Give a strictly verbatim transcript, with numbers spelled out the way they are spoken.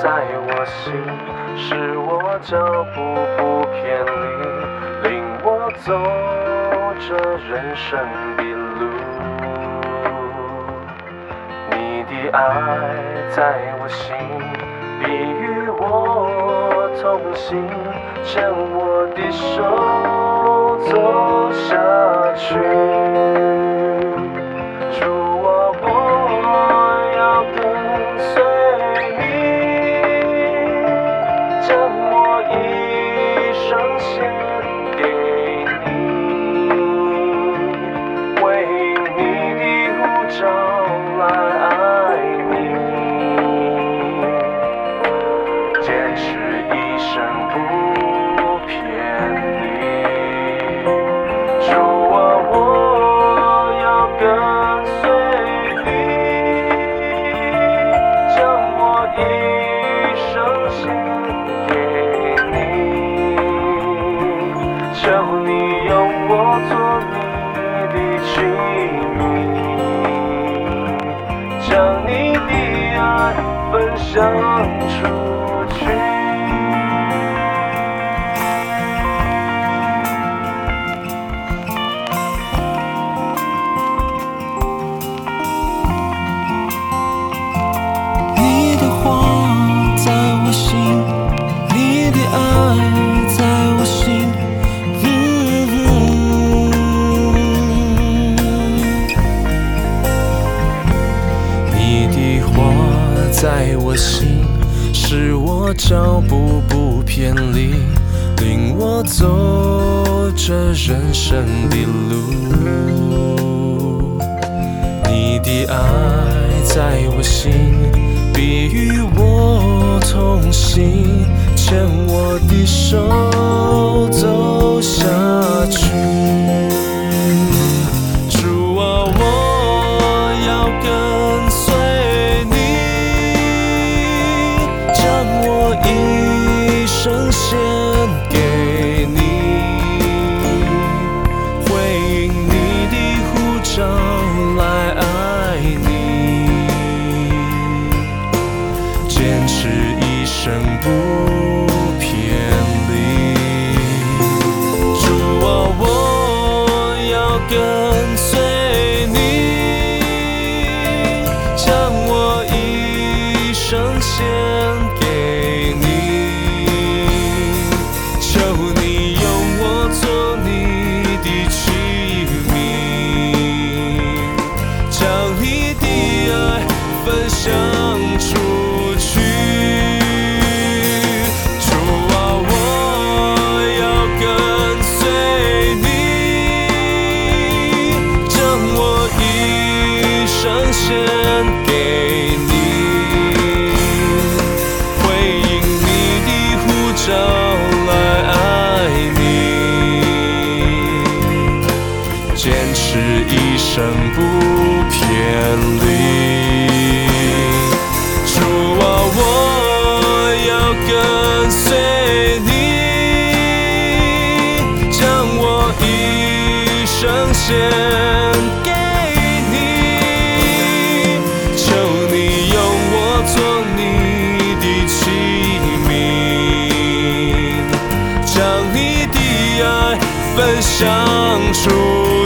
在我心，使我脚步不偏离，领我走这人生的路。你的爱在我心，必与我同行，牵我的手走下去。主啊，我要跟随你，将我一生献给你，为你的呼召来爱你，坚持一生不偏离。主啊，我要跟随你，将我一生献给你，求你用我做你的器皿，将你的爱分享出去。 你的话在我心，你的爱在我心，嗯你的话在我心，使我脚步不偏离，领我走这人生的路。你的爱在我心，必与我同行，牵我的手走下去。主啊，我要跟随你，将我一生献给你，回应你的呼召来爱你，坚持一生不偏离。主啊，我要跟随你，将我一生献给你，求你用我做你的器皿，将你的爱分享出去。主啊，我要跟随你，将我一生献给你，回应你的呼召来爱你，坚持一生不偏离。主啊，我要跟随你，将我一生献给你，求你用我做你的器皿，将你的爱分享出